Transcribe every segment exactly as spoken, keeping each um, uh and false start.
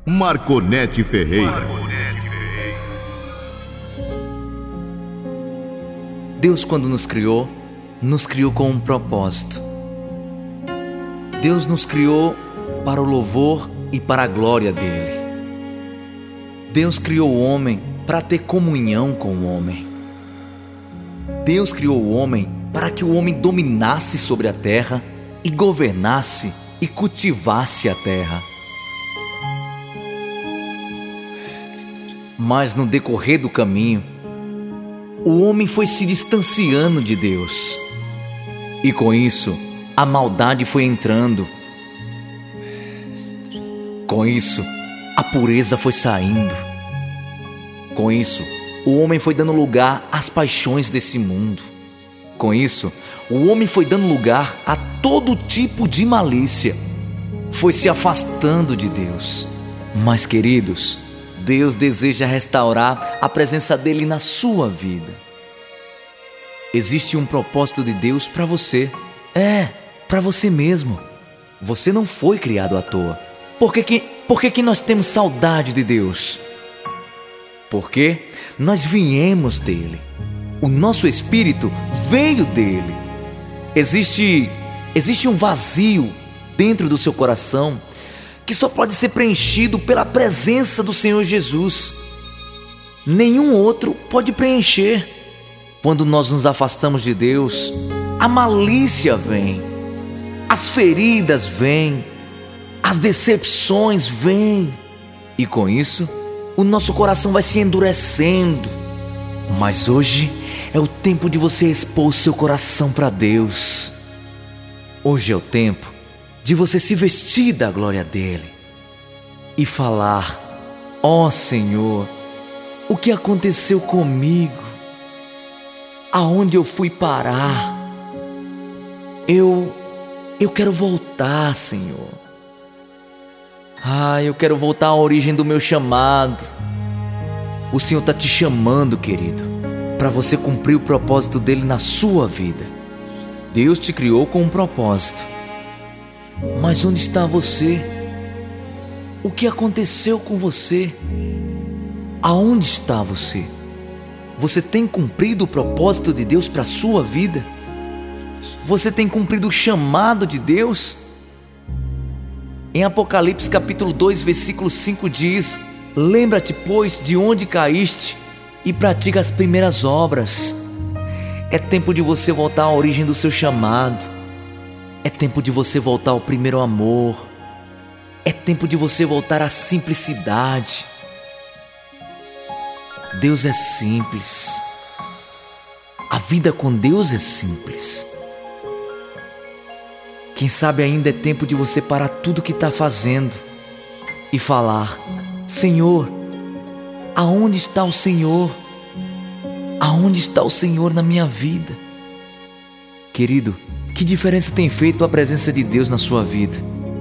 Marconete Ferreira. Deus, quando nos criou, nos criou com um propósito. Deus nos criou para o louvor e para a glória dele. Deus criou o homem para ter comunhão com o homem. Deus criou o homem para que o homem dominasse sobre a terra e governasse e cultivasse a terra. Mas no decorrer do caminho, o homem foi se distanciando de Deus. E com isso, a maldade foi entrando. Com isso, a pureza foi saindo. Com isso, o homem foi dando lugar às paixões desse mundo. Com isso, o homem foi dando lugar a todo tipo de malícia. Foi se afastando de Deus. Mas, queridos, Deus deseja restaurar a presença dele na sua vida. Existe um propósito de Deus para você. É, para você mesmo. Você não foi criado à toa. Por que que, por que que nós temos saudade de Deus? Porque nós viemos dele. O nosso espírito veio dele. Existe, existe um vazio dentro do seu coração que só pode ser preenchido pela presença do Senhor Jesus. Nenhum outro pode preencher. Quando nós nos afastamos de Deus, a malícia vem, as feridas vêm, as decepções vêm. E com isso, o nosso coração vai se endurecendo. Mas hoje é o tempo de você expor seu coração para Deus. Hoje é o tempo de você se vestir da glória dele e falar: ó Senhor, o que aconteceu comigo? Aonde eu fui parar? Eu, eu quero voltar, Senhor. Ah, eu quero voltar à origem do meu chamado. O Senhor está te chamando, querido, para você cumprir o propósito dele na sua vida. Deus te criou com um propósito. Mas onde está você? O que aconteceu com você? Aonde está você? Você tem cumprido o propósito de Deus para a sua vida? Você tem cumprido o chamado de Deus? Em Apocalipse capítulo dois, versículo cinco diz: lembra-te, pois, de onde caíste e pratica as primeiras obras. É tempo de você voltar à origem do seu chamado. É tempo de você voltar ao primeiro amor. É tempo de você voltar à simplicidade. Deus é simples. A vida com Deus é simples. Quem sabe ainda é tempo de você parar tudo que está fazendo e falar: Senhor, aonde está o Senhor? Aonde está o Senhor na minha vida? Querido, que diferença tem feito a presença de Deus na sua vida?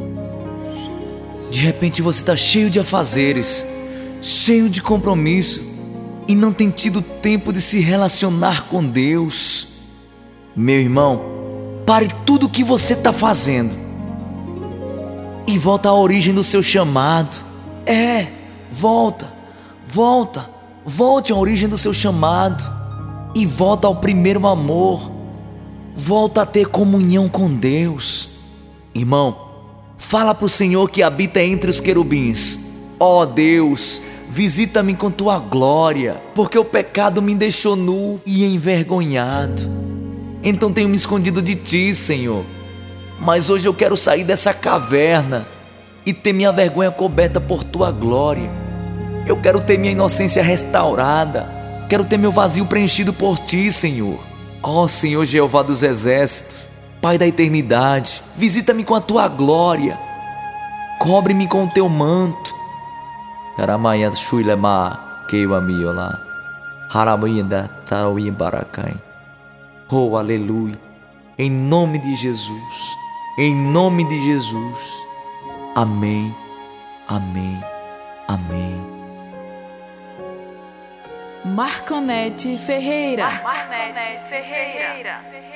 De repente você está cheio de afazeres, cheio de compromisso, e não tem tido tempo de se relacionar com Deus. Meu irmão, pare tudo o que você está fazendo e volta à origem do seu chamado. É, volta, volta, volte à origem do seu chamado e volta ao primeiro amor. Volta a ter comunhão com Deus. Irmão, fala para o Senhor que habita entre os querubins: ó Deus, visita-me com tua glória, porque o pecado me deixou nu e envergonhado. Então tenho me escondido de ti, Senhor. Mas hoje eu quero sair dessa caverna e ter minha vergonha coberta por tua glória. Eu quero ter minha inocência restaurada. Quero ter meu vazio preenchido por ti, Senhor. Ó Senhor Jeová dos exércitos, Pai da eternidade, visita-me com a tua glória. Cobre-me com o teu manto. Taramaya Shuilema Keiwamiola Haraminda Tarawim Barakai. Oh, aleluia. Em nome de Jesus. Em nome de Jesus. Amém. Amém. Amém. Marconete Ferreira. Marconete Ferreira.